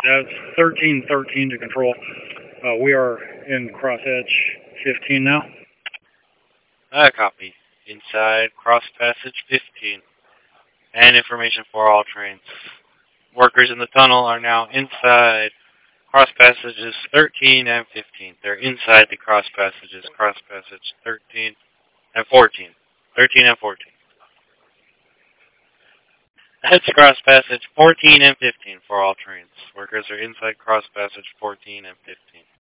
That's 1313 to control. We are in crosshatch 15 now. Copy. Inside cross passage 15. And information for all trains. Workers in the tunnel are now inside cross passages 13 and 15. They're inside the cross passages. Cross passage 13 and 14. 13 and 14. That's cross passage 14 and 15 for all trains. Workers are inside cross passage 14 and 15.